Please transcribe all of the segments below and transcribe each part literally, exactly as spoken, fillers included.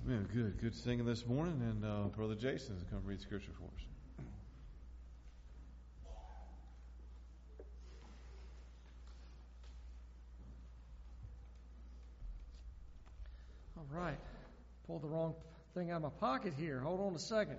Yeah, good. Good singing this morning, and uh, Brother Jason is going to read Scripture for us. All right. Pulled the wrong thing out of my pocket here. Hold on a second.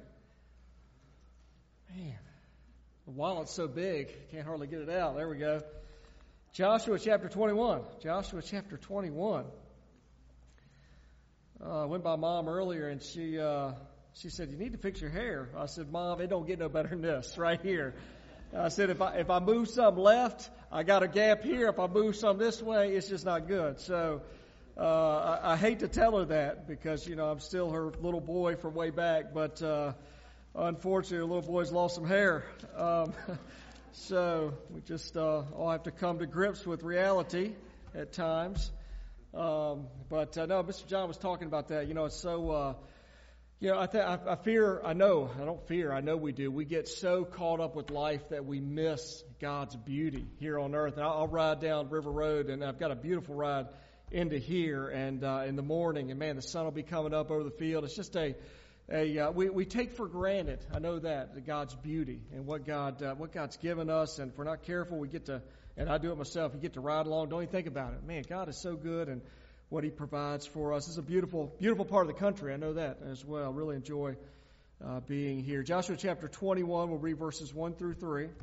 Man, the wallet's so big, can't hardly get it out. There we go. Joshua chapter twenty-one. Joshua chapter twenty-one. Uh, I went by Mom earlier, and she uh, she said, "You need to fix your hair." I said, "Mom, it don't get no better than this right here." I said, "If I if I move some left, I got a gap here. If I move some this way, it's just not good." So uh, I, I hate to tell her that because you know I'm still her little boy from way back, but uh, unfortunately, her little boy's lost some hair. Um, so we just uh, all have to come to grips with reality at times. Um, but uh, no, Mister John was talking about that. You know, it's so, uh, you know, I, th- I, I fear, I know, I don't fear, I know we do. We get so caught up with life that we miss God's beauty here on earth. And I'll, I'll ride down River Road, and I've got a beautiful ride into here, and uh, in the morning, and man, the sun will be coming up over the field. It's just a, a uh, we we take for granted. I know that the God's beauty and what God, uh, what God's given us, and if we're not careful, we get to. And I do it myself. You get to ride along. Don't even think about it. Man, God is so good and what He provides for us. It's a beautiful, beautiful part of the country. I know that as well. Really enjoy uh, being here. Joshua chapter twenty-one, we'll read verses one through three. It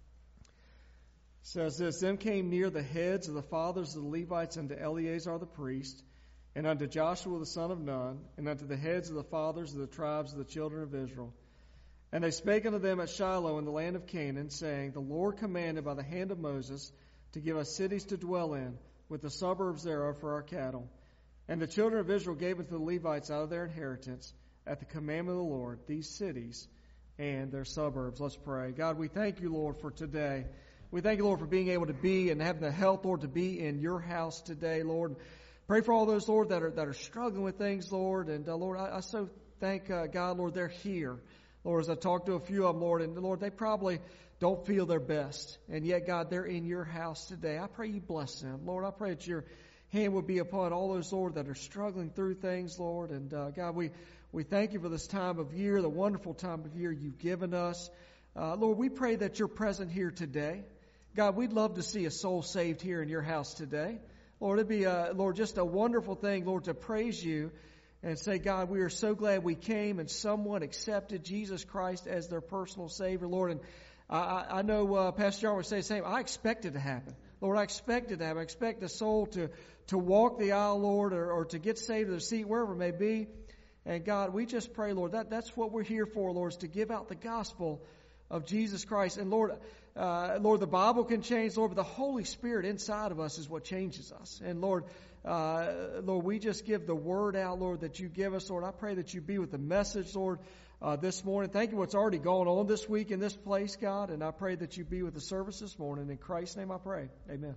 says this, "Then came near the heads of the fathers of the Levites unto Eleazar the priest, and unto Joshua the son of Nun, and unto the heads of the fathers of the tribes of the children of Israel. And they spake unto them at Shiloh in the land of Canaan, saying, The Lord commanded by the hand of Moses to give us cities to dwell in, with the suburbs thereof for our cattle. And the children of Israel gave unto the Levites out of their inheritance, at the commandment of the Lord, these cities and their suburbs." Let's pray. God, we thank you, Lord, for today. We thank you, Lord, for being able to be and having the health, Lord, to be in your house today, Lord. Pray for all those, Lord, that are that are struggling with things, Lord. And, uh, Lord, I, I so thank uh, God, Lord, they're here. Lord, as I talked to a few of them, Lord, and Lord, they probably don't feel their best. And yet, God, they're in your house today. I pray you bless them. Lord, I pray that your hand would be upon all those, Lord, that are struggling through things, Lord. And uh, God, we, we thank you for this time of year, the wonderful time of year you've given us. Uh, Lord, we pray that you're present here today. God, we'd love to see a soul saved here in your house today. Lord, it'd be, a, Lord, just a wonderful thing, Lord, to praise you and say, God, we are so glad we came and someone accepted Jesus Christ as their personal Savior, Lord. And I, I know uh, Pastor John would say the same. I expect it to happen. Lord, I expect it to happen. I expect the soul to, to walk the aisle, Lord, or, or to get saved to their seat, wherever it may be. And God, we just pray, Lord, that, that's what we're here for, Lord, is to give out the gospel of Jesus Christ. And Lord, uh, Lord, the Bible can change, Lord, but the Holy Spirit inside of us is what changes us. And Lord, uh, Lord, we just give the word out, Lord, that you give us, Lord. I pray that you be with the message, Lord, uh, this morning. Thank you for what's already going on this week in this place, God. And I pray that you be with the service this morning. In Christ's name I pray. Amen.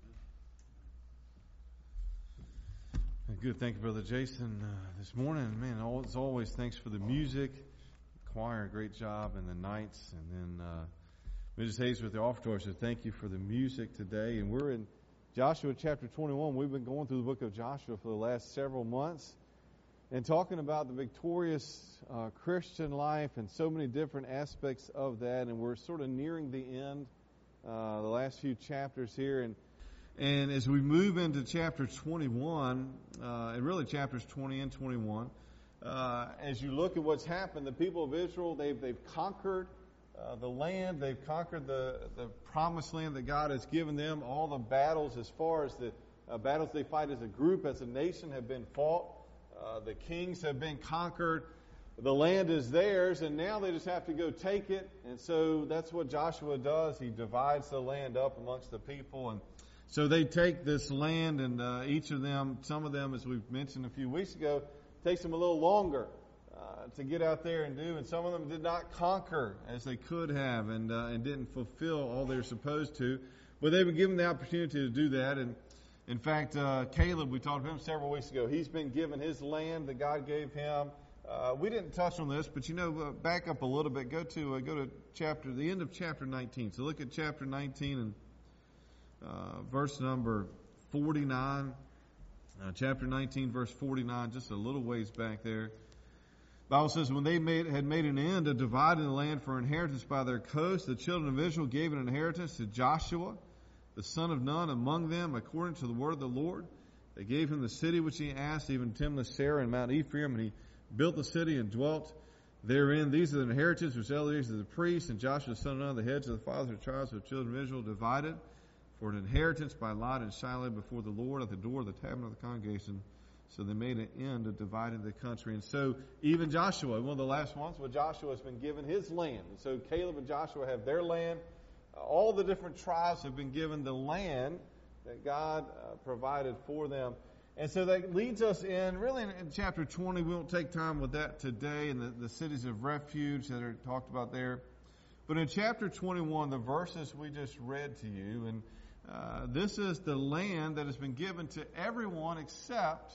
Good. Thank you, Brother Jason, uh, this morning. Man, as always, thanks for the music. Choir, great job, and the nights. And then uh, Missus Hayes with the offertory says, thank you for the music today. And we're in Joshua chapter twenty-one. We've been going through the book of Joshua for the last several months and talking about the victorious uh, Christian life and so many different aspects of that. And we're sort of nearing the end, uh, the last few chapters here. And and as we move into chapter twenty-one, uh, and really chapters twenty and twenty-one, uh, as you look at what's happened, the people of Israel, they've they've conquered Uh, the land, they've conquered the, the promised land that God has given them. All the battles as far as the uh, battles they fight as a group, as a nation, have been fought. Uh, the kings have been conquered. The land is theirs, and now they just have to go take it. And so that's what Joshua does. He divides the land up amongst the people. And so they take this land, and uh, each of them, some of them, as we've mentioned a few weeks ago, takes them a little longer Uh, to get out there and do, and some of them did not conquer as they could have, and uh, and didn't fulfill all they were supposed to. But they've been given the opportunity to do that. And in fact, uh, Caleb, we talked to him several weeks ago. He's been given his land that God gave him. Uh, we didn't touch on this, but you know, uh, back up a little bit. Go to uh, go to chapter the end of chapter nineteen. So look at chapter nineteen and uh, verse number forty-nine. Uh, chapter nineteen, verse forty-nine, just a little ways back there. The Bible says, when they made, had made an end of dividing the land for inheritance by their coast, the children of Israel gave an inheritance to Joshua, the son of Nun, among them, according to the word of the Lord. They gave him the city which he asked, even Timnath-Serah and Mount Ephraim, and he built the city and dwelt therein. These are the inheritance which Eleazar the priest and Joshua the son of Nun, the heads of the fathers of the tribes of the children of Israel, divided for an inheritance by lot in Shiloh before the Lord at the door of the tabernacle of the congregation. So they made an end of dividing the country. And so even Joshua, one of the last ones, well, Joshua has been given his land. And so Caleb and Joshua have their land. Uh, all the different tribes have been given the land that God uh, provided for them. And so that leads us in, really in, in chapter twenty. We won't take time with that today, and the, the cities of refuge that are talked about there. But in chapter twenty-one, the verses we just read to you, and uh, this is the land that has been given to everyone except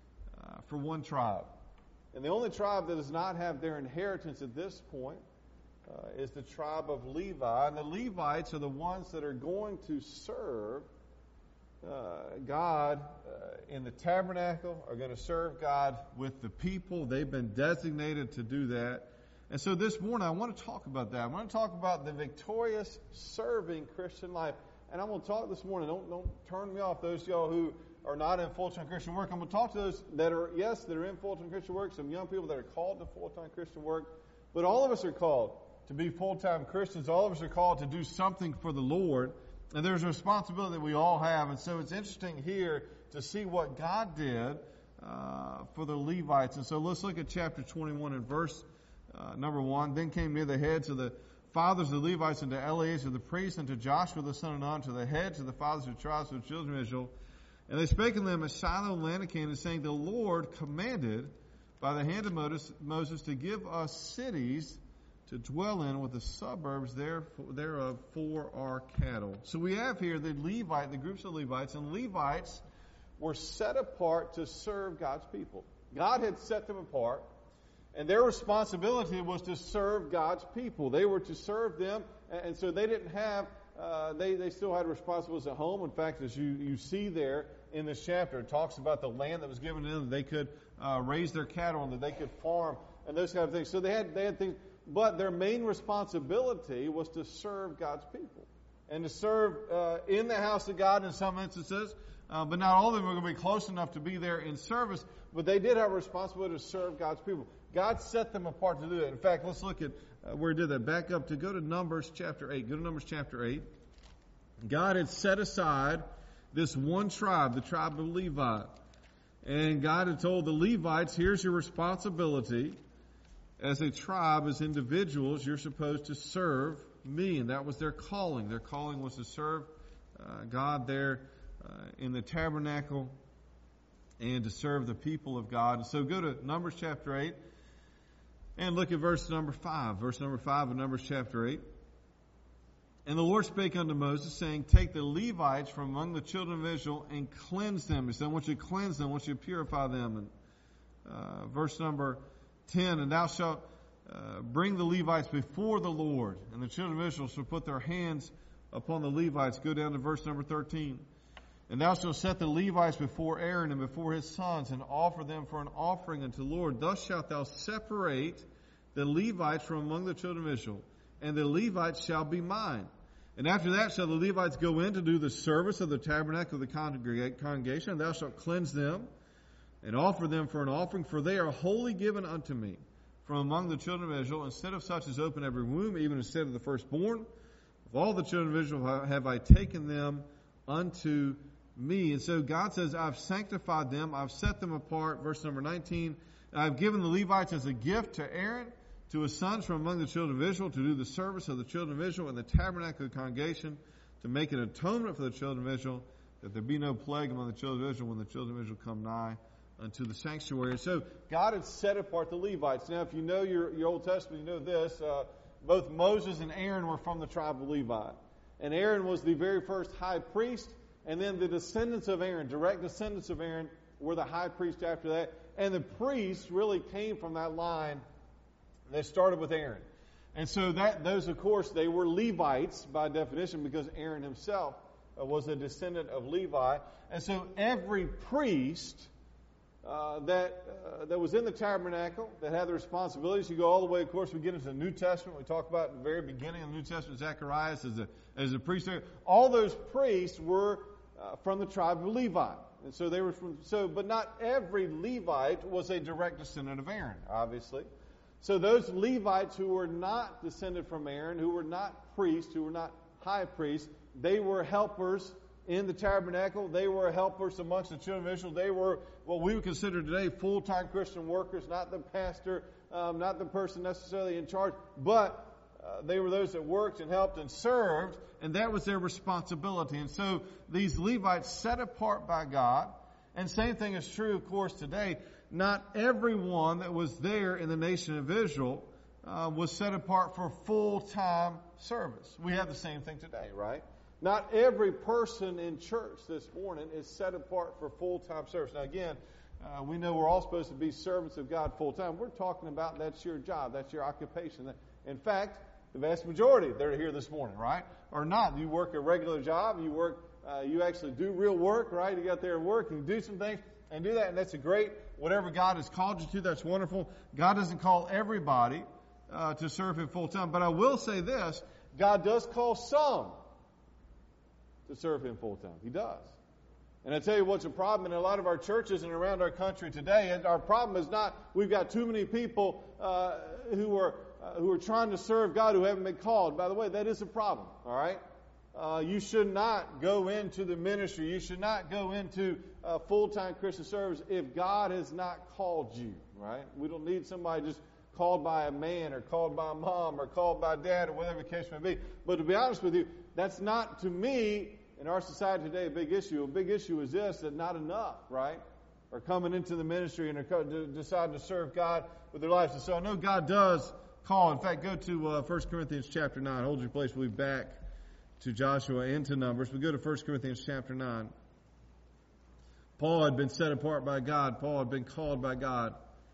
Uh, for one tribe. And the only tribe that does not have their inheritance at this point uh, is the tribe of Levi. And the Levites are the ones that are going to serve uh, God uh, in the tabernacle, are going to serve God with the people. They've been designated to do that. And so this morning I want to talk about that. I want to talk about the victorious serving Christian life. And I'm going to talk this morning. Don't, don't turn me off, those of y'all who are not in full-time Christian work. I'm going to talk to those that are, yes, that are in full-time Christian work, some young people that are called to full-time Christian work. But all of us are called to be full-time Christians. All of us are called to do something for the Lord. And there's a responsibility that we all have. And so it's interesting here to see what God did uh, for the Levites. And so let's look at chapter twenty-one and verse uh, number one. Then came near the heads of the fathers of the Levites unto Eleazar the priest, and to Joshua the son of Nun, to the heads of the fathers of the tribes of the children of Israel. And they spake unto them at Shiloh and land of Canaan, saying, the Lord commanded by the hand of Moses to give us cities to dwell in with the suburbs thereof for our cattle. So we have here the Levite, the groups of Levites, and Levites were set apart to serve God's people. God had set them apart, and their responsibility was to serve God's people. They were to serve them, and so they didn't have, uh, they, they still had responsibilities at home. In fact, as you, you see there in this chapter, it talks about the land that was given to them, that they could uh, raise their cattle and that they could farm and those kind of things. So they had, they had things, but their main responsibility was to serve God's people and to serve uh, in the house of God in some instances. Uh, but not all of them were going to be close enough to be there in service, but they did have a responsibility to serve God's people. God set them apart to do that. In fact, let's look at uh, where he did that. Back up to go to Numbers chapter eight. Go to Numbers chapter eight. God had set aside this one tribe, the tribe of Levi. And God had told the Levites, here's your responsibility. As a tribe, as individuals, you're supposed to serve me. And that was their calling. Their calling was to serve uh, God there uh, in the tabernacle and to serve the people of God. And so go to Numbers chapter eight and look at verse number five. Verse number five of Numbers chapter eight. And the Lord spake unto Moses, saying, take the Levites from among the children of Israel and cleanse them. He said, I want you to cleanse them. I want you to purify them. And uh, verse number ten, and thou shalt uh, bring the Levites before the Lord, and the children of Israel shall put their hands upon the Levites. Go down to verse number thirteen. And thou shalt set the Levites before Aaron and before his sons, and offer them for an offering unto the Lord. Thus shalt thou separate the Levites from among the children of Israel, and the Levites shall be mine. And after that shall the Levites go in to do the service of the tabernacle of the congregation, and thou shalt cleanse them, and offer them for an offering, for they are wholly given unto me from among the children of Israel. Instead of such as open every womb, even instead of the firstborn, of all the children of Israel have I taken them unto me. And so God says, I've sanctified them, I've set them apart. Verse number nineteen, and I've given the Levites as a gift to Aaron, to his sons from among the children of Israel, to do the service of the children of Israel in the tabernacle of the congregation, to make an atonement for the children of Israel, that there be no plague among the children of Israel when the children of Israel come nigh unto the sanctuary. So God had set apart the Levites. Now, if you know your, your Old Testament, you know this. Uh, both Moses and Aaron were from the tribe of Levi. And Aaron was the very first high priest. And then the descendants of Aaron, direct descendants of Aaron, were the high priest after that. And the priests really came from that line. They started with Aaron. And so that those, of course, they were Levites by definition because Aaron himself uh, was a descendant of Levi. And so every priest uh, that uh, that was in the tabernacle, that had the responsibilities, you go all the way, of course, we get into the New Testament. We talk about at the very beginning of the New Testament, Zacharias as a, as a priest. All those priests were uh, from the tribe of Levi. And so they were from, so, but not every Levite was a direct descendant of Aaron, obviously. So those Levites who were not descended from Aaron, who were not priests, who were not high priests, they were helpers in the tabernacle. They were helpers amongst the children of Israel. They were what we would consider today full-time Christian workers, not the pastor, um, not the person necessarily in charge, but uh, they were those that worked and helped and served, and that was their responsibility. And so these Levites set apart by God, and same thing is true, of course, today. Not everyone that was there in the nation of Israel uh, was set apart for full-time service. We have the same thing today, right? Not every person in church this morning is set apart for full-time service. Now again, uh, we know we're all supposed to be servants of God full-time. We're talking about that's your job, that's your occupation. In fact, the vast majority that are here this morning, right, are not. You work a regular job, you work, uh, you actually do real work, right? You get there and work and do some things and do that, and that's a great, whatever God has called you to, that's wonderful. God doesn't call everybody uh, to serve Him full-time, but I will say this, God does call some to serve Him full-time. He does. And I tell you what's a problem in a lot of our churches and around our country today, and our problem is not we've got too many people uh, who are uh, who are trying to serve God who haven't been called. By the way, that is a problem, all right? Uh, you should not go into the ministry. You should not go into uh, full-time Christian service if God has not called you, right? We don't need somebody just called by a man or called by a mom or called by dad or whatever the case may be. But to be honest with you, that's not, to me, in our society today, a big issue. A big issue is this, that not enough, right, are coming into the ministry and are deciding to serve God with their lives. And so I know God does call. In fact, go to uh, First Corinthians chapter nine. Hold your place. We'll be back to Joshua and to Numbers. We go to First Corinthians chapter nine. Paul had been set apart by God. Paul had been called by God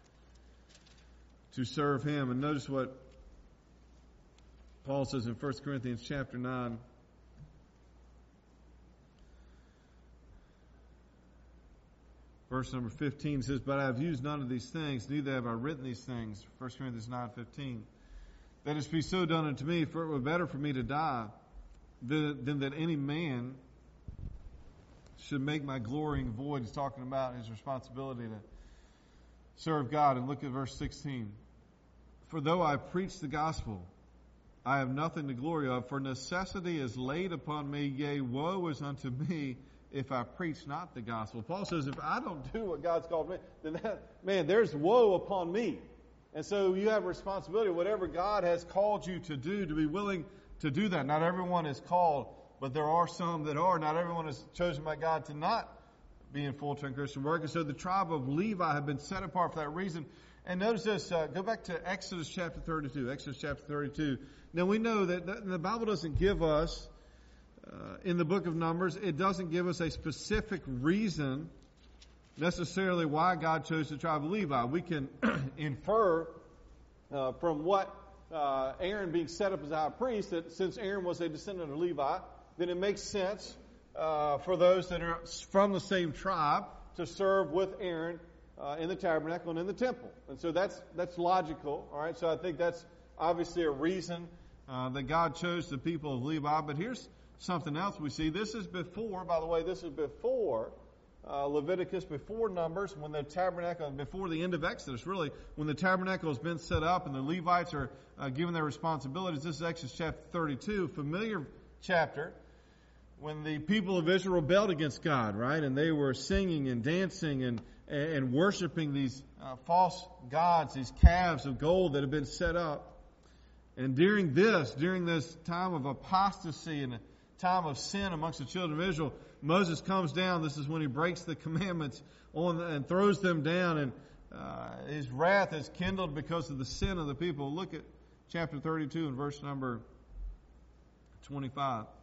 to serve Him. And notice what Paul says in First Corinthians chapter nine. Verse number fifteen says, "But I have used none of these things, neither have I written these things." First Corinthians nine fifteen. "That it be so done unto me, for it were better for me to die than, than that any man should make my glorying void." He's talking about his responsibility to serve God. And look at verse sixteen. "For though I preach the gospel, I have nothing to glory of, for necessity is laid upon me, yea, woe is unto me if I preach not the gospel." Paul says, if I don't do what God's called me, then that, man, there's woe upon me. And so you have a responsibility, whatever God has called you to do, to be willing to do that. Not everyone is called, but there are some that are. Not everyone is chosen by God to not be in full-time Christian work. And so the tribe of Levi have been set apart for that reason. And notice this, uh, go back to Exodus chapter thirty-two. Exodus chapter thirty-two. Now we know that the, the Bible doesn't give us Uh, in the book of Numbers, it doesn't give us a specific reason necessarily why God chose the tribe of Levi. We can infer uh, from what uh, Aaron being set up as a high priest that since Aaron was a descendant of Levi, then it makes sense uh, for those that are from the same tribe to serve with Aaron uh, in the tabernacle and in the temple. And so that's that's logical. All right, so I think that's obviously a reason uh, that God chose the people of Levi. But here's something else we see. This is before, by the way, this is before uh, Leviticus, before Numbers, when the tabernacle, before the end of Exodus, really, when the tabernacle has been set up and the Levites are uh, given their responsibilities. This is Exodus chapter thirty-two, familiar chapter, when the people of Israel rebelled against God, right? And they were singing and dancing and, and worshiping these uh, false gods, these calves of gold that had been set up. And during this, during this time of apostasy and time of sin amongst the children of Israel, Moses comes down. This is when he breaks the commandments on the, and throws them down, and uh, his wrath is kindled because of the sin of the people. Look at chapter thirty-two and verse number twenty-five.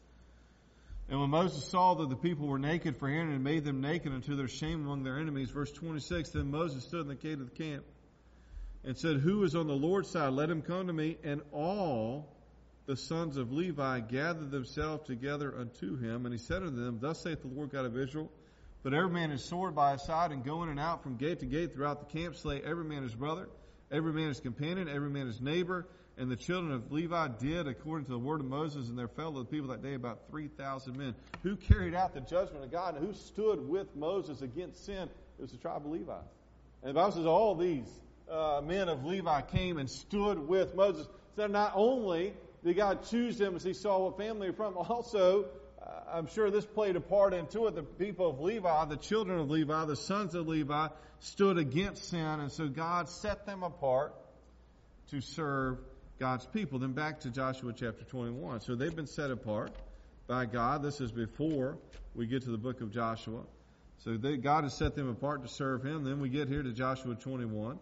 "And when Moses saw that the people were naked, for Aaron had made them naked unto their shame among their enemies." Verse twenty-six, "Then Moses stood in the gate of the camp and said, Who is on the Lord's side? Let him come to me. And all the sons of Levi gathered themselves together unto him, and he said unto them, Thus saith the Lord God of Israel, Put every man his sword by his side, and go in and out from gate to gate throughout the camp, slay every man his brother, every man his companion, every man his neighbor. And the children of Levi did according to the word of Moses, and there fell to the people that day about three thousand men. Who carried out the judgment of God, and who stood with Moses against sin? It was the tribe of Levi. And the Bible says all these uh, men of Levi came and stood with Moses. So not only did God choose them as he saw what family they're from, also, uh, I'm sure this played a part into it, the people of Levi, the children of Levi, the sons of Levi, stood against sin, and so God set them apart to serve God's people. Then back to Joshua chapter twenty-one. So they've been set apart by God. This is before we get to the book of Joshua. So they, God has set them apart to serve him. Then we get here to Joshua twenty-one.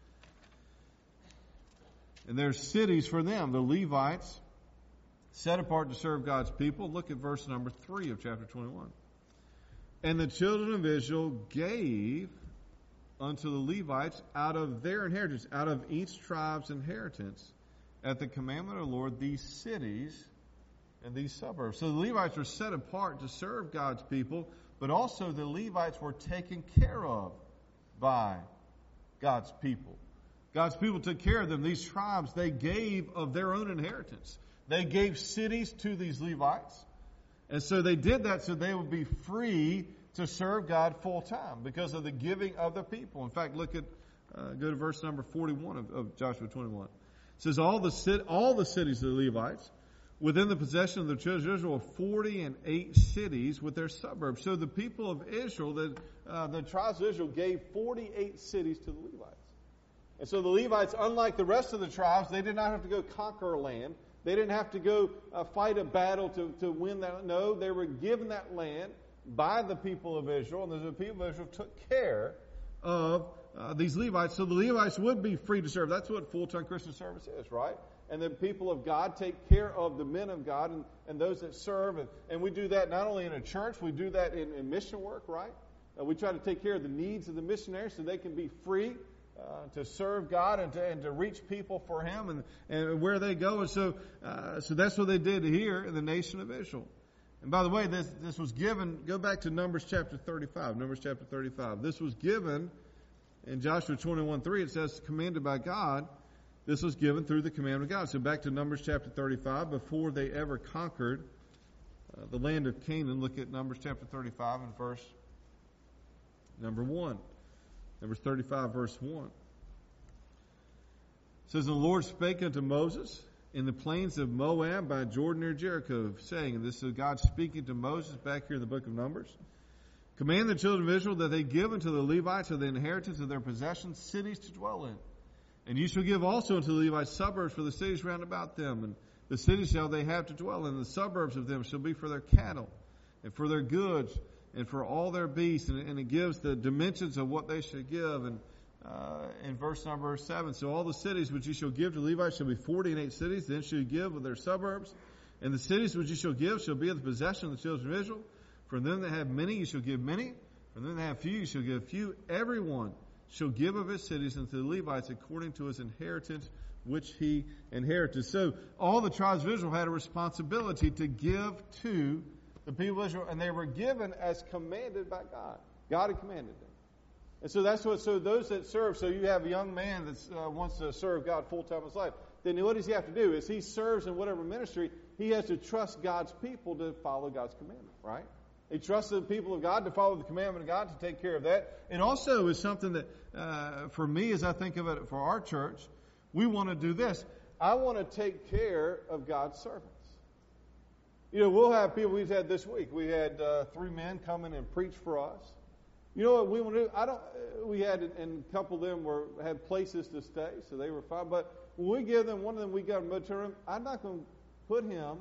And there's cities for them, the Levites, set apart to serve God's people. Look at verse number three of chapter twenty-one. And the children of Israel gave unto the Levites out of their inheritance, out of each tribe's inheritance, at the commandment of the Lord, these cities and these suburbs. So the Levites were set apart to serve God's people, but also the Levites were taken care of by God's people. God's people took care of them. These tribes, they gave of their own inheritance. They gave cities to these Levites. And so they did that so they would be free to serve God full time because of the giving of the people. In fact, look at, uh, go to verse number forty-one of, of Joshua twenty-one. It says, all the, cit- all the cities of the Levites within the possession of the children of Israel were forty and eight cities with their suburbs. So the people of Israel, the, uh, the tribes of Israel gave forty-eight cities to the Levites. And so the Levites, unlike the rest of the tribes, they did not have to go conquer land. They didn't have to go uh, fight a battle to, to win that. No, they were given that land by the people of Israel, and the people of Israel took care of uh, these Levites, so the Levites would be free to serve. That's what full-time Christian service is, right? And the people of God take care of the men of God and, and those that serve, and, and we do that not only in a church, we do that in, in mission work, right? Uh, we try to take care of the needs of the missionaries so they can be free Uh, to serve God and to, and to reach people for Him and, and where they go. And so, uh, so that's what they did here in the nation of Israel. And by the way, this, this was given, go back to Numbers chapter thirty-five. Numbers chapter thirty-five. This was given in Joshua twenty-one three. It says, commanded by God. This was given through the commandment of God. So back to Numbers chapter thirty-five, before they ever conquered uh, the land of Canaan. Look at Numbers chapter thirty-five and verse number one. Numbers thirty-five, verse one. It says, and the Lord spake unto Moses in the plains of Moab by Jordan near Jericho, saying, and this is God speaking to Moses back here in the book of Numbers, command the children of Israel that they give unto the Levites of the inheritance of their possessions cities to dwell in. And you shall give also unto the Levites suburbs for the cities round about them. And the cities shall they have to dwell in. The suburbs of them shall be for their cattle and for their goods and for all their beasts, and, and it gives the dimensions of what they should give. And uh, in verse number seven, so all the cities which you shall give to Levites shall be forty and eight cities. Then shall you give with their suburbs, and the cities which you shall give shall be of the possession of the children of Israel. From them that have many you shall give many, from them that have few you shall give few. Everyone shall give of his cities unto the Levites according to his inheritance which he inherited. So all the tribes of Israel had a responsibility to give to the people of Israel, and they were given as commanded by God. God had commanded them. And so that's what, so those that serve, so you have a young man that uh, wants to serve God full-time in his life, then what does he have to do? As he serves in whatever ministry, he has to trust God's people to follow God's commandment, right? He trusts the people of God to follow the commandment of God, to take care of that. It also is something that, uh, for me, as I think of it for our church, we want to do this. I want to take care of God's servants. You know, we'll have people, we've had this week, we had uh, three men come in and preach for us. You know what we want to do? I don't, we had, and a couple of them were, had places to stay, so they were fine. But when we give them, one of them, we got a motel room, I'm not going to put him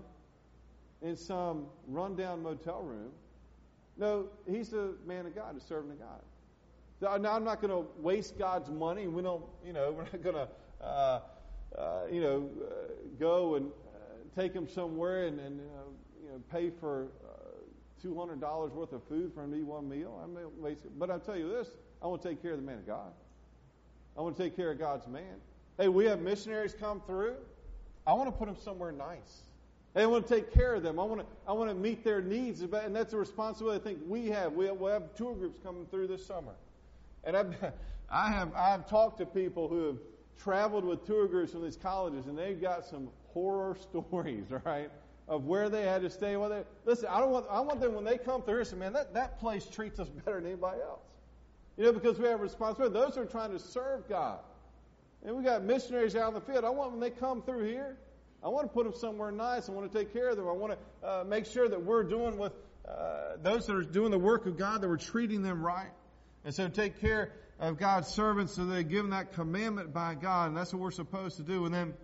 in some rundown motel room. No, he's a man of God, a servant of God. So now I'm not going to waste God's money. We don't, you know, we're not going to, uh, uh, you know, uh, go and uh, take him somewhere and, and uh, you know, pay for uh, two hundred dollars worth of food for him to eat one meal. I'm not wasting. But I'll tell you this: I want to take care of the man of God. I want to take care of God's man. Hey, we have missionaries come through. I want to put them somewhere nice. I want to take care of them. I want to I want to meet their needs, and that's a responsibility I think we have. We have, we have tour groups coming through this summer, and I've I have I've talked to people who have traveled with tour groups from these colleges, and they've got some horror stories, right, of where they had to stay. Well, they, listen, I don't want I want them when they come through here, say, man, that, that place treats us better than anybody else. You know, because we have a responsibility. Those are trying to serve God. And we got missionaries out in the field. I want when they come through here, I want to put them somewhere nice. I want to take care of them. I want to uh, make sure that we're doing with uh, those that are doing the work of God, that we're treating them right. And so take care of God's servants so they're given that commandment by God. And that's what we're supposed to do. And then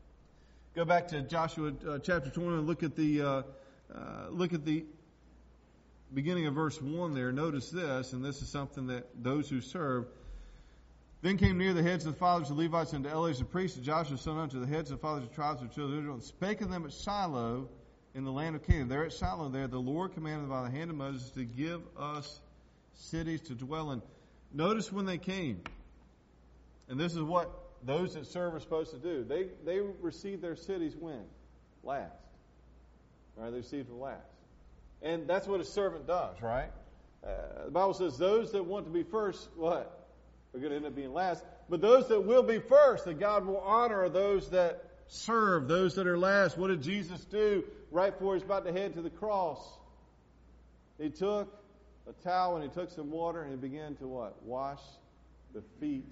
go back to Joshua uh, chapter twenty and look at the uh, uh, look at the beginning of verse one there. Notice this, and this is something that those who serve. Then came near the heads of the fathers of the Levites and to Eleazar the priest, and Joshua son unto the heads of the fathers of the tribes of the children of Israel, and spake of them at Shiloh in the land of Canaan. There at Shiloh there, the Lord commanded by the hand of Moses to give us cities to dwell in. Notice when they came, and this is what those that serve are supposed to do. They they receive their cities when? Last. All right, they receive them last. And that's what a servant does, right? Uh, the Bible says those that want to be first, what? Are going to end up being last. But those that will be first, that God will honor, are those that serve, those that are last. What did Jesus do right before he was about to head to the cross? He took a towel and he took some water and he began to what? Wash the feet.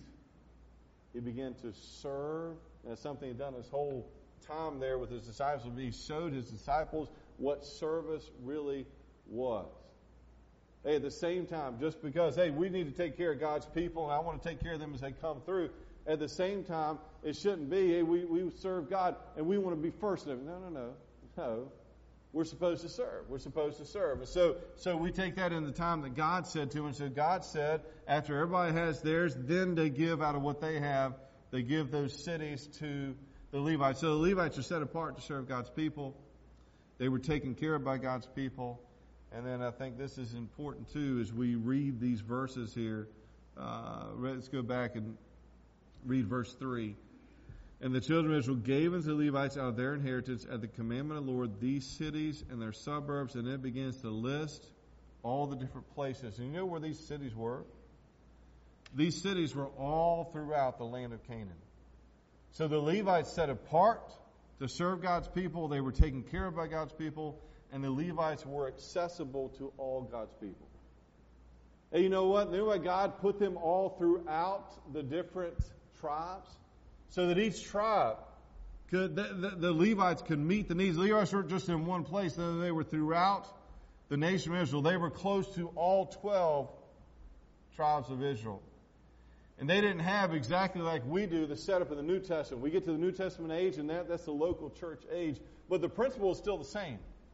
He began to serve. And that's something he'd done his whole time there with his disciples. He showed his disciples what service really was. Hey, at the same time, just because, hey, we need to take care of God's people and I want to take care of them as they come through, at the same time, it shouldn't be, hey, we, we serve God and we want to be first. No, no, no. No. We're supposed to serve. We're supposed to serve. And so, so we take that in the time that God said to, and so God said, after everybody has theirs, then they give out of what they have, they give those cities to the Levites. So the Levites are set apart to serve God's people. They were taken care of by God's people. And then I think this is important too as we read these verses here. Uh, let's go back and read verse three. And the children of Israel gave unto the Levites out of their inheritance at the commandment of the Lord these cities and their suburbs. And it begins to list all the different places. And you know where these cities were? These cities were all throughout the land of Canaan. So the Levites set apart to serve God's people. They were taken care of by God's people. And the Levites were accessible to all God's people. And you know what? You know why God put them all throughout the different tribes? So that each tribe, could, the, the, the Levites could meet the needs. The Levites weren't just in one place. They were throughout the nation of Israel. They were close to all twelve tribes of Israel. And they didn't have exactly like we do the setup of the New Testament. We get to the New Testament age, and that, that's the local church age. But the principle is still the same.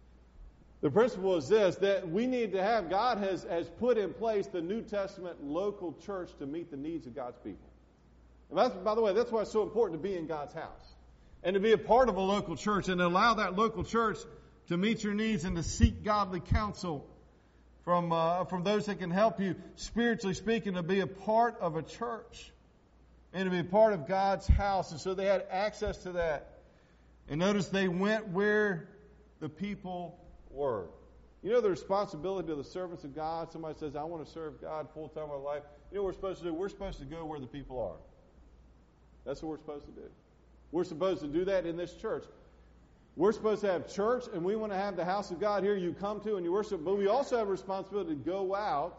The principle is this, that we need to have, God has, has put in place the New Testament local church to meet the needs of God's people. And that's, by the way, that's why it's so important to be in God's house. And to be a part of a local church and to allow that local church to meet your needs and to seek godly counsel from, uh, from those that can help you, spiritually speaking, to be a part of a church and to be a part of God's house. And so they had access to that. And notice they went where the people were. You know the responsibility of the servants of God? Somebody says, I want to serve God full time in my life. You know what we're supposed to do? We're supposed to go where the people are. That's what we're supposed to do. We're supposed to do that in this church. We're supposed to have church, and we want to have the house of God here you come to and you worship, but we also have a responsibility to go out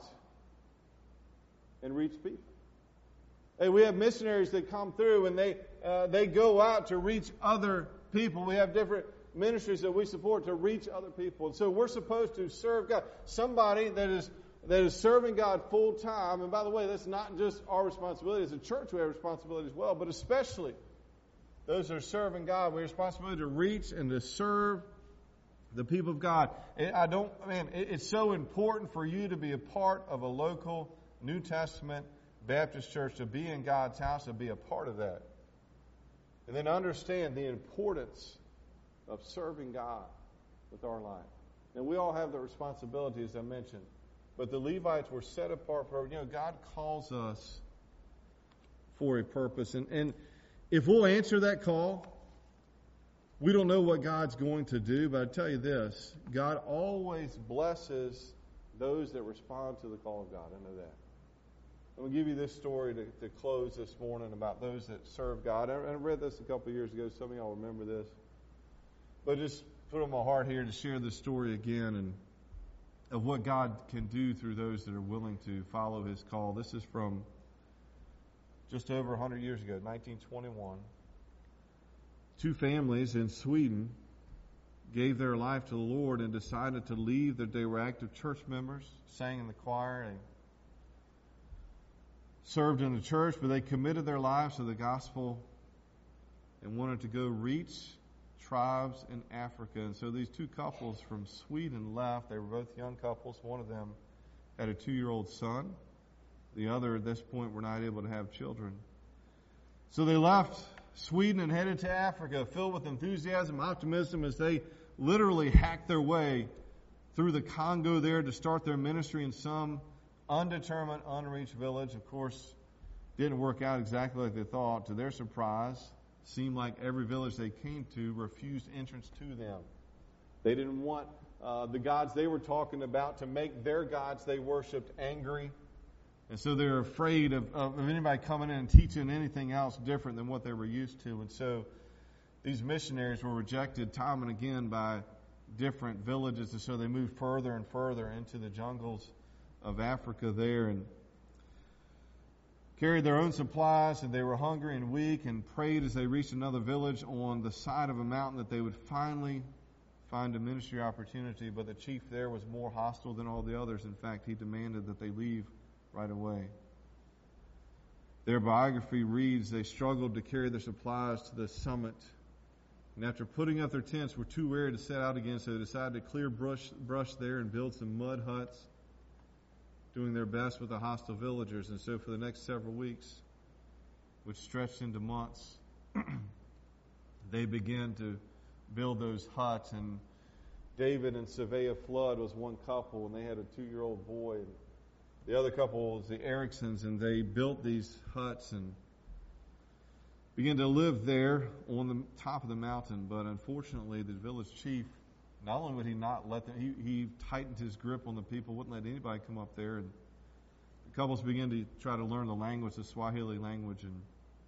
and reach people. Hey, we have missionaries that come through and they uh, they go out to reach other people. We have different ministries that we support to reach other people. And so we're supposed to serve God. Somebody that is that is serving God full time, and by the way, that's not just our responsibility. As a church, we have responsibility as well, but especially those that are serving God, we have responsibility to reach and to serve the people of God. I don't, man, it's so important for you to be a part of a local New Testament Baptist church, to be in God's house, to be a part of that. And then understand the importance of serving God with our life. And we all have the responsibility, as I mentioned. But the Levites were set apart for, you know, God calls us for a purpose. And, and if we'll answer that call, We don't know what God's going to do, but I tell you this, God always blesses those that respond to the call of God. I know that. I'm going to give you this story to, to close this morning about those that serve God. I, I read this a couple of years ago. Some of y'all remember this. But just put on my heart here to share this story again and of what God can do through those that are willing to follow His call. This is from just over one hundred years ago, nineteen twenty-one. Two families in Sweden gave their life to the Lord and decided to leave. That they were active church members, sang in the choir, and served in the church, but they committed their lives to the gospel and wanted to go reach tribes in Africa. And so these two couples from Sweden left. They were both young couples. One of them had a two-year-old son. The other, at this point, were not able to have children. So they left Sweden and headed to Africa, filled with enthusiasm, optimism, as they literally hacked their way through the Congo there to start their ministry in some undetermined, unreached village. Of course, didn't work out exactly like they thought. To their surprise, seemed like every village they came to refused entrance to them. They didn't want uh, the gods they were talking about to make their gods they worshipped angry. And so they're afraid of, of anybody coming in and teaching anything else different than what they were used to. And so these missionaries were rejected time and again by different villages. And so they moved further and further into the jungles of Africa there and carried their own supplies. And they were hungry and weak and prayed as they reached another village on the side of a mountain that they would finally find a ministry opportunity. But the chief there was more hostile than all the others. In fact, he demanded that they leave right away. Their biography reads, they struggled to carry their supplies to the summit. And after putting up their tents, were too weary to set out again, so they decided to clear brush, brush there and build some mud huts, doing their best with the hostile villagers. And so for the next several weeks, which stretched into months, they began to build those huts. And David and Savea Flood was one couple, and they had a two-year-old boy. And the other couple was the Ericksons, and they built these huts and began to live there on the top of the mountain. But unfortunately, the village chief, not only would he not let them, he, he tightened his grip on the people, wouldn't let anybody come up there. And the couples began to try to learn the language, the Swahili language. And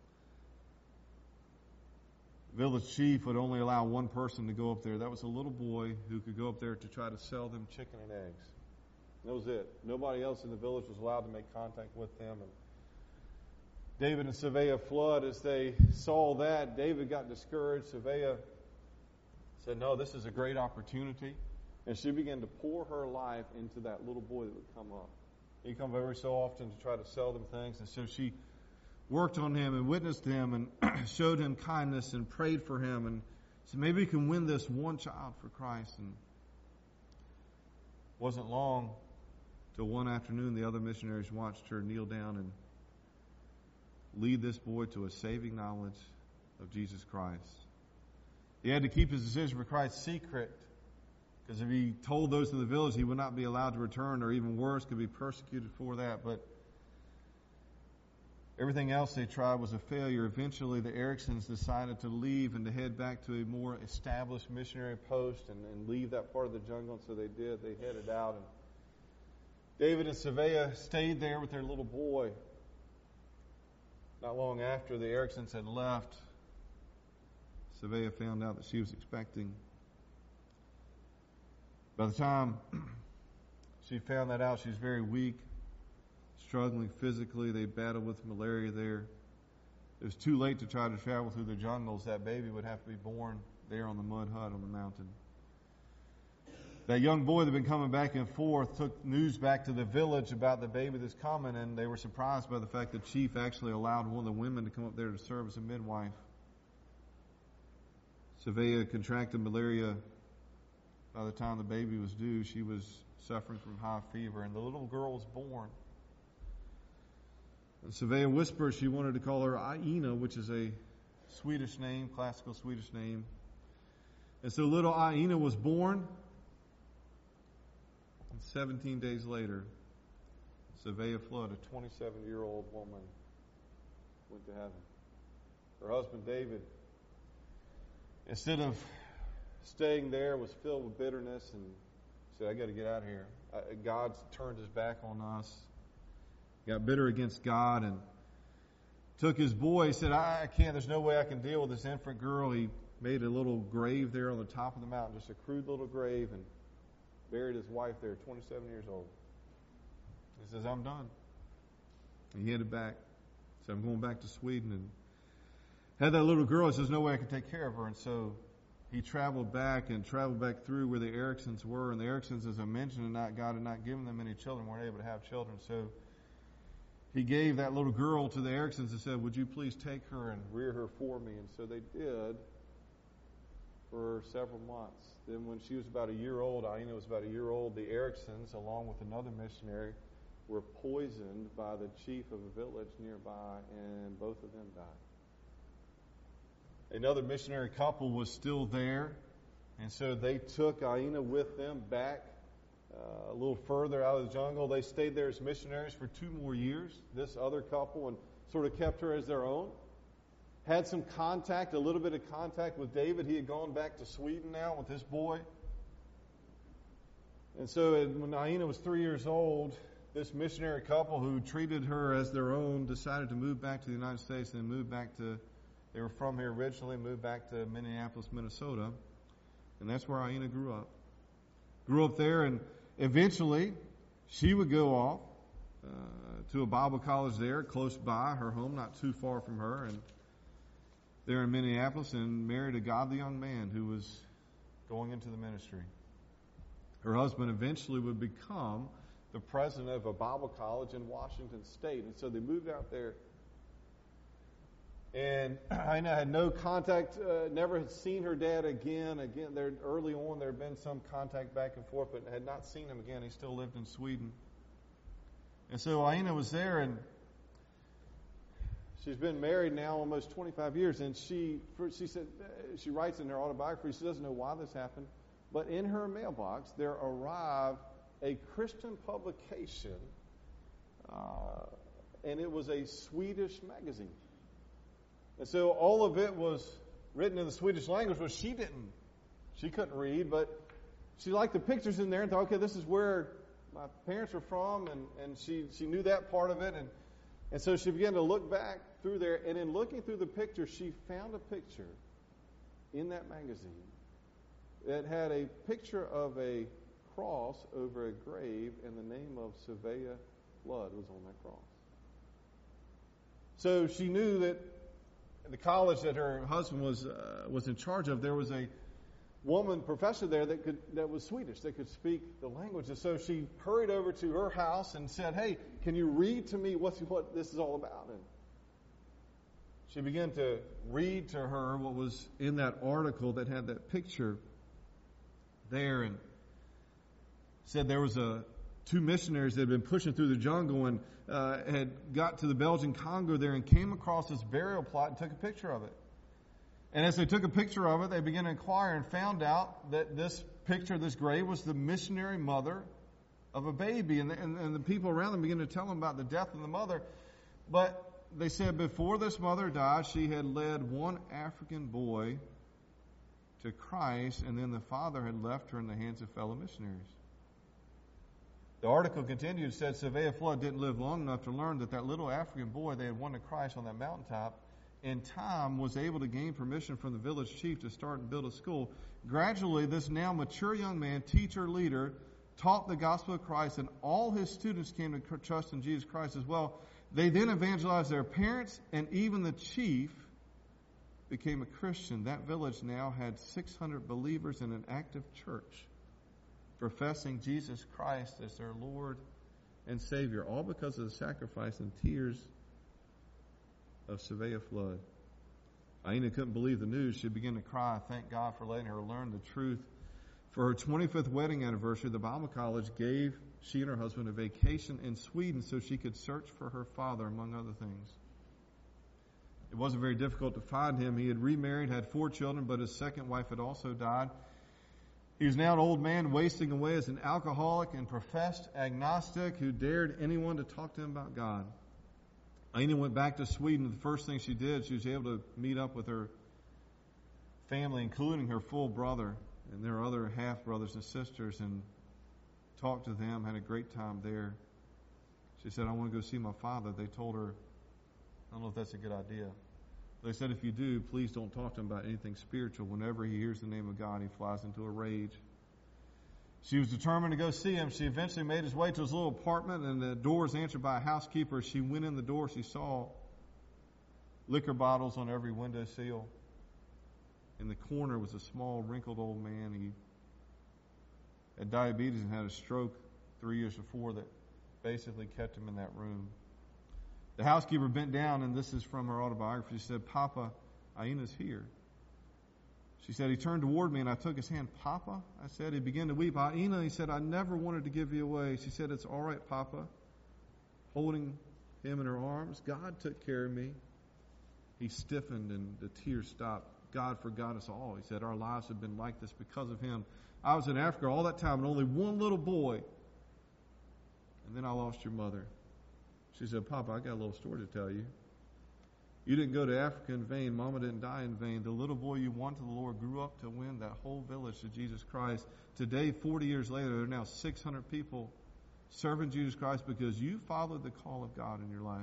the village chief would only allow one person to go up there. That was a little boy who could go up there to try to sell them chicken and eggs. That was it. Nobody else in the village was allowed to make contact with them. And David and Savea Flood, as they saw that, David got discouraged. Savea said, no, this is a great opportunity. And she began to pour her life into that little boy that would come up. He'd come every so often to try to sell them things. And so she worked on him and witnessed him and showed him kindness and prayed for him and said, maybe we can win this one child for Christ. And it wasn't long till one afternoon the other missionaries watched her kneel down and lead this boy to a saving knowledge of Jesus Christ. He had to keep his decision for Christ secret, because if he told those in the village, he would not be allowed to return, or even worse, could be persecuted for that. But everything else they tried was a failure. Eventually, the Ericksons decided to leave and to head back to a more established missionary post and, and leave that part of the jungle. And so they did. They headed out. And David and Savea stayed there with their little boy. Not long after the Ericksons had left, Savea found out that she was expecting. By the time she found that out, she was very weak, struggling physically. They battled with malaria there. It was too late to try to travel through the jungles. That baby would have to be born there on the mud hut on the mountain. That young boy that had been coming back and forth took news back to the village about the baby that's coming, and they were surprised by the fact that the chief actually allowed one of the women to come up there to serve as a midwife. Savea contracted malaria. By the time the baby was due, she was suffering from high fever, and the little girl was born. And Savea whispered she wanted to call her Aina, which is a Swedish name, classical Swedish name. And so little Aina was born. And seventeen days later, Savea Flood, a twenty-seven-year-old woman, went to heaven. Her husband David instead of staying there, was filled with bitterness and said, I got to get out of here. Uh, God turned his back on us, got bitter against God, and took his boy. He said, I, I can't, there's no way I can deal with this infant girl. He made a little grave there on the top of the mountain, just a crude little grave, and buried his wife there, twenty-seven years old. He says, I'm done. And he headed back. He said, I'm going back to Sweden. And had that little girl. He says, no way I can take care of her. And so he traveled back and traveled back through where the Ericksons were. And the Ericksons, as I mentioned, not, God had not given them any children, weren't able to have children. So he gave that little girl to the Ericksons and said, would you please take her and rear her for me? And so they did for several months. Then when she was about a year old, Aina was about a year old, the Ericksons, along with another missionary, were poisoned by the chief of a village nearby, and both of them died. Another missionary couple was still there, and so they took Aina with them back uh, a little further out of the jungle. They stayed there as missionaries for two more years, this other couple, and sort of kept her as their own. Had some contact, a little bit of contact with David. He had gone back to Sweden now with this boy. And so when Aina was three years old, this missionary couple who treated her as their own decided to move back to the United States and moved back to, they were from here originally, moved back to Minneapolis, Minnesota. And that's where Aina grew up. Grew up there, and eventually she would go off uh, to a Bible college there close by her home, not too far from her, and there in Minneapolis, and married a godly young man who was going into the ministry. Her husband eventually would become the president of a Bible college in Washington State. And so they moved out there. And Aina had no contact, uh, never had seen her dad again. Again, there early on there had been some contact back and forth, but had not seen him again. He still lived in Sweden. And so Aina was there, and she's been married now almost twenty-five years, and she she said she writes in her autobiography, she doesn't know why this happened, but in her mailbox there arrived a Christian publication, uh, and it was a Swedish magazine. And so all of it was written in the Swedish language, which she didn't, she couldn't read, but she liked the pictures in there and thought, okay, this is where my parents were from, and, and she, she knew that part of it, and And so she began to look back through there, and in looking through the picture, she found a picture in that magazine that had a picture of a cross over a grave, and the name of Savea Flood was on that cross. So she knew that the college that her husband was uh, was in charge of, there was a woman professor there that could that was Swedish, that could speak the language. And so she hurried over to her house and said, hey, can you read to me what's, what this is all about? And she began to read to her what was in that article that had that picture there, and said there was a two missionaries that had been pushing through the jungle and uh, had got to the Belgian Congo there and came across this burial plot and took a picture of it. And as they took a picture of it, they began to inquire and found out that this picture, this grave, was the missionary mother of a baby. And the, and, and the people around them began to tell them about the death of the mother. But they said before this mother died, she had led one African boy to Christ, and then the father had left her in the hands of fellow missionaries. The article continued and said Savea Flood didn't live long enough to learn that that little African boy they had won to Christ on that mountaintop in time was able to gain permission from the village chief to start and build a school. Gradually, this now mature young man, teacher, leader, taught the gospel of Christ, and all his students came to trust in Jesus Christ as well. They then evangelized their parents, and even the chief became a Christian. That village now had six hundred believers in an active church, professing Jesus Christ as their Lord and Savior, all because of the sacrifice and tears of Savea Flood. Aina couldn't believe the news. She began to cry, thank God for letting her learn the truth. For her twenty-fifth wedding anniversary, the Bible College gave she and her husband a vacation in Sweden so she could search for her father, among other things. It wasn't very difficult to find him. He had remarried, had four children, but his second wife had also died. He was now an old man wasting away as an alcoholic and professed agnostic who dared anyone to talk to him about God. Aina went back to Sweden. The first thing she did, she was able to meet up with her family, including her full brother and their other half brothers and sisters, and talked to them, had a great time there. She said, I want to go see my father. They told her, I don't know if that's a good idea. They said, if you do, please don't talk to him about anything spiritual. Whenever he hears the name of God, he flies into a rage. She was determined to go see him. She eventually made his way to his little apartment, and the door was answered by a housekeeper. She went in the door. She saw liquor bottles on every window sill. In the corner was a small, wrinkled old man. He had diabetes and had a stroke three years before that basically kept him in that room. The housekeeper bent down, and this is from her autobiography. She said, Papa, Aina's here. She said, he turned toward me, and I took his hand. Papa? I said. He began to weep. Aina, he said, I never wanted to give you away. She said, it's all right, Papa. Holding him in her arms, God took care of me. He stiffened, and the tears stopped. God forgot us all. He said, our lives have been like this because of him. I was in Africa all that time, and only one little boy. And then I lost your mother. She said, Papa, I got a little story to tell you. You didn't go to Africa in vain. Mama didn't die in vain. The little boy you won to the Lord grew up to win that whole village to Jesus Christ. Today, forty years later, there are now six hundred people serving Jesus Christ because you followed the call of God in your life.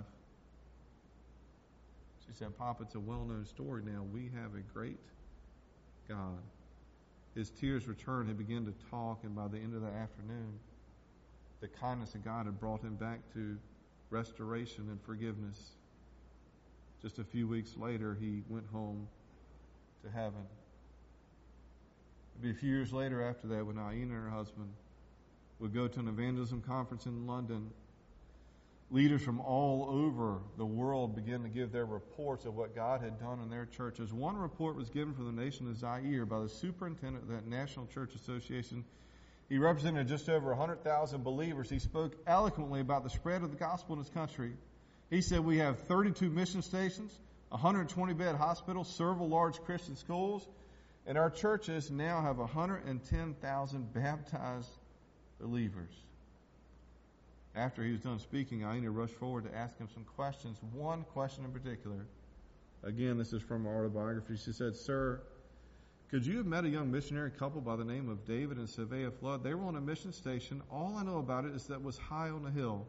She said, Papa, it's a well-known story now. We have a great God. His tears returned. He began to talk, and by the end of the afternoon, the kindness of God had brought him back to restoration and forgiveness. Just a few weeks later, he went home to heaven. It'd be a few years later after that when Aina and her husband would go to an evangelism conference in London. Leaders from all over the world began to give their reports of what God had done in their churches. One report was given from the nation of Zaire by the superintendent of that National Church Association. He represented just over one hundred thousand believers. He spoke eloquently about the spread of the gospel in his country. He said, we have thirty-two mission stations, one hundred twenty bed hospitals, several large Christian schools, and our churches now have one hundred ten thousand baptized believers. After he was done speaking, Aina rushed forward to ask him some questions. One question in particular. Again, this is from her autobiography. She said, Sir, could you have met a young missionary couple by the name of David and Sylvia Flood? They were on a mission station. All I know about it is that it was high on a hill.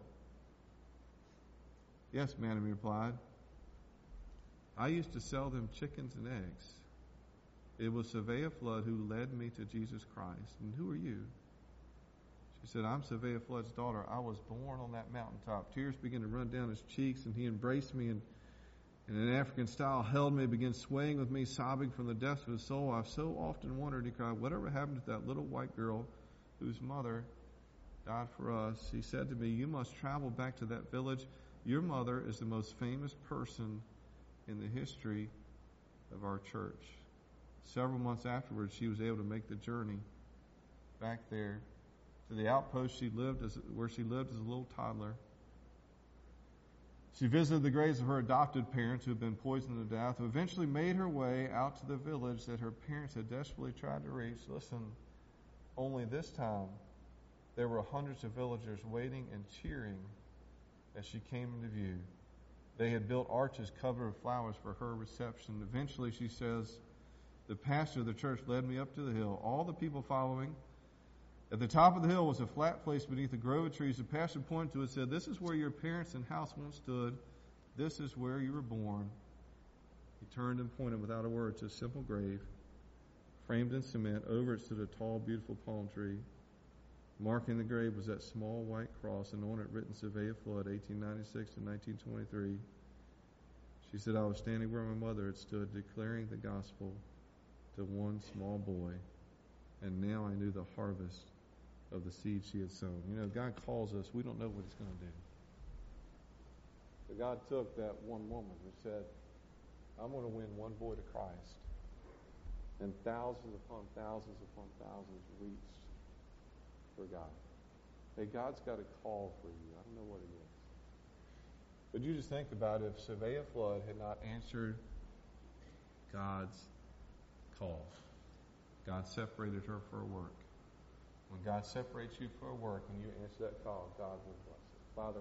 Yes, ma'am, he replied. I used to sell them chickens and eggs. It was Sylvia Flood who led me to Jesus Christ. And who are you? She said, I'm Sylvia Flood's daughter. I was born on that mountaintop. Tears began to run down his cheeks, and he embraced me and in an African style, held me, began swaying with me, sobbing from the depths of his soul. I've so often wondered, he cried, whatever happened to that little white girl whose mother died for us? He said to me, you must travel back to that village. Your mother is the most famous person in the history of our church. Several months afterwards, she was able to make the journey back there to the outpost she lived as, where she lived as a little toddler. She visited the graves of her adopted parents who had been poisoned to death, who eventually made her way out to the village that her parents had desperately tried to reach. Listen, only this time there were hundreds of villagers waiting and cheering as she came into view. They had built arches covered with flowers for her reception. Eventually, she says, the pastor of the church led me up to the hill, all the people following. At the top of the hill was a flat place beneath a grove of trees. The pastor pointed to it and said, this is where your parents and house once stood. This is where you were born. He turned and pointed without a word to a simple grave, framed in cement. Over it stood a tall, beautiful palm tree. Marking the grave was that small white cross, and on it written Sylvia Flood, eighteen ninety-six to nineteen twenty-three. She said, I was standing where my mother had stood, declaring the gospel to one small boy, and now I knew the harvest of the seed she had sown. You know, God calls us. We don't know what he's going to do. But God took that one woman who said, I'm going to win one boy to Christ. And thousands upon thousands upon thousands reached for God. Hey, God's got a call for you. I don't know what it is. But you just think about it, if Sylvia Flood had not answered God's call. God separated her for a work. When God separates you for a work and you answer that call, God will bless it. Father,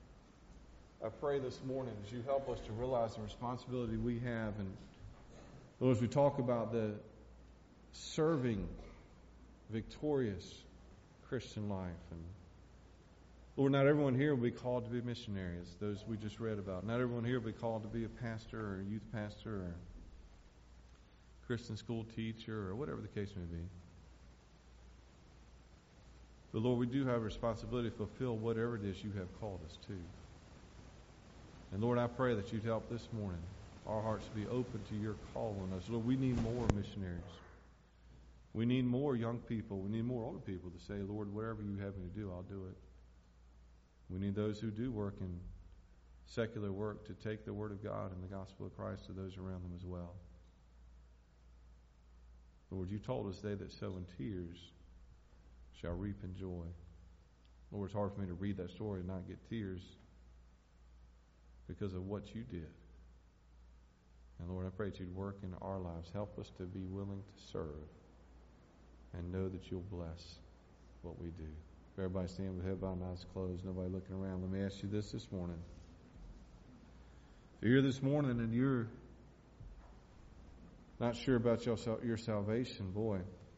I pray this morning as you help us to realize the responsibility we have, and Lord, as we talk about the serving, victorious Christian life, and Lord, not everyone here will be called to be missionaries, those we just read about. Not everyone here will be called to be a pastor or a youth pastor or Christian school teacher or whatever the case may be. But Lord, we do have a responsibility to fulfill whatever it is you have called us to. And Lord, I pray that you'd help this morning our hearts to be open to your call on us. Lord, we need more missionaries. We need more young people. We need more older people to say, Lord, whatever you have me to do, I'll do it. We need those who do work in secular work to take the word of God and the gospel of Christ to those around them as well. Lord, you told us they that sow in tears shall reap in joy. Lord, it's hard for me to read that story and not get tears because of what you did. And Lord, I pray that you'd work in our lives. Help us to be willing to serve and know that you'll bless what we do. Everybody stand with head bowed and eyes closed, nobody looking around. Let me ask you this this morning. If you're here this morning and you're not sure about your, your salvation, boy,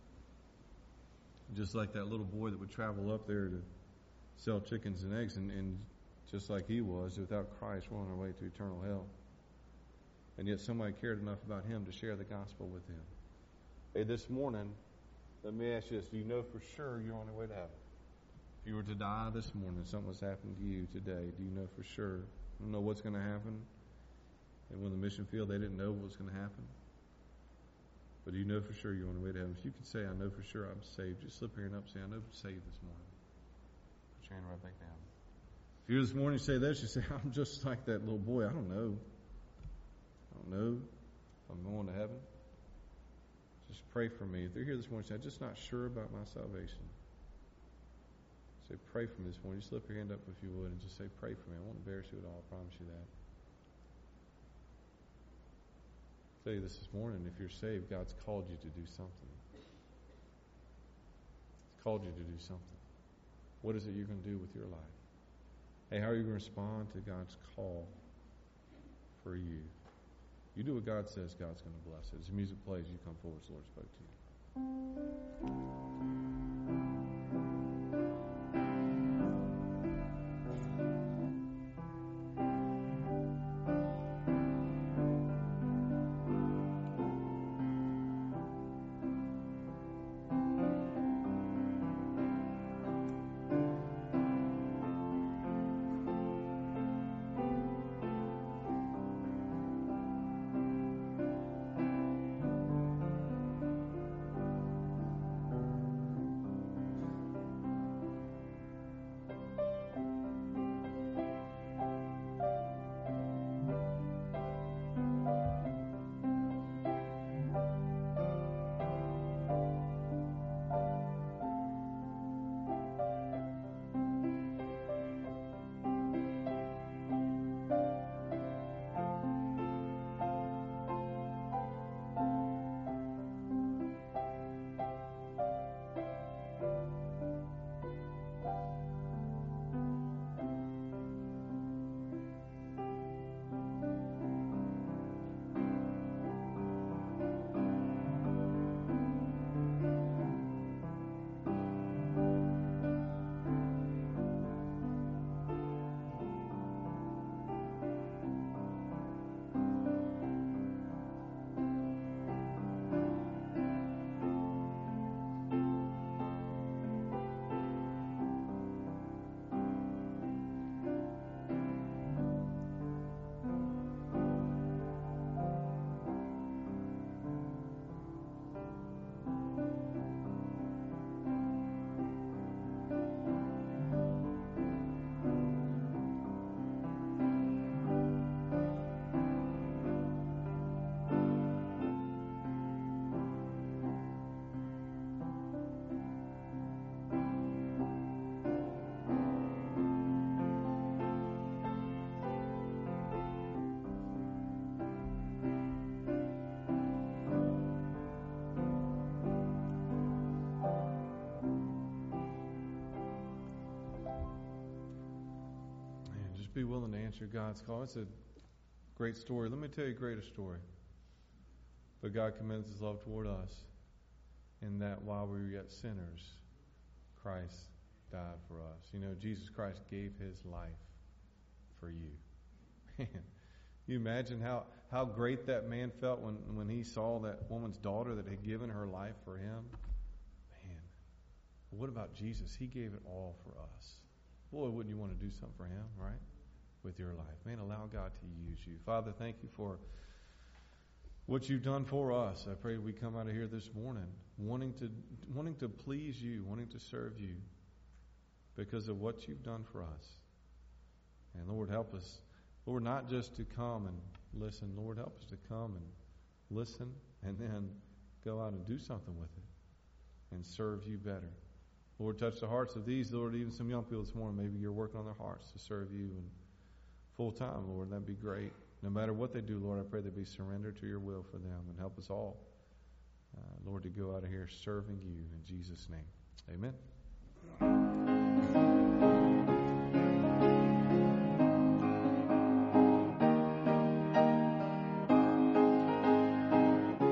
just like that little boy that would travel up there to sell chickens and eggs, and, and just like he was, without Christ, we're on our way to eternal hell. And yet somebody cared enough about him to share the gospel with him. Hey, this morning, let me ask you this. Do you know for sure you're on your way to heaven? If you were to die this morning, something was happening to you today, do you know for sure? I don't know what's going to happen. And when the mission field, they didn't know what was going to happen. But do you know for sure you're on your way to heaven? If you can say, I know for sure I'm saved, just slip your hand up and say, I know I'm saved this morning. Put your hand right back down. If you're this morning, you say this, you say, I'm just like that little boy. I don't know. I don't know if I'm going to heaven. Just pray for me. If they're here this morning, say, I'm just not sure about my salvation. Say, pray for me this morning. You slip your hand up if you would and just say, pray for me. I won't embarrass you at all. I promise you that. I'll tell you this this morning. If you're saved, God's called you to do something. He's called you to do something. What is it you're going to do with your life? Hey, how are you going to respond to God's call for you? You do what God says, God's going to bless it. As the music plays, you come forward as the Lord spoke to you. Be willing to answer God's call. It's a great story. Let me tell you a greater story. But God commends His love toward us in that while we were yet sinners, Christ died for us. You know, Jesus Christ gave His life for you. Man, you imagine how, how great that man felt when, when he saw that woman's daughter that had given her life for him? Man, what about Jesus? He gave it all for us. Boy, wouldn't you want to do something for Him, right? With your life. Man, allow God to use you. Father, thank you for what you've done for us. I pray we come out of here this morning wanting to wanting to please you, wanting to serve you because of what you've done for us. And Lord, help us, Lord, not just to come and listen. Lord, help us to come and listen and then go out and do something with it and serve you better. Lord, touch the hearts of these, Lord, even some young people this morning. Maybe you're working on their hearts to serve you and full time, Lord. That'd be great. No matter what they do, Lord, I pray they be surrendered to your will for them and help us all, uh, Lord, to go out of here serving you in Jesus' name. Amen.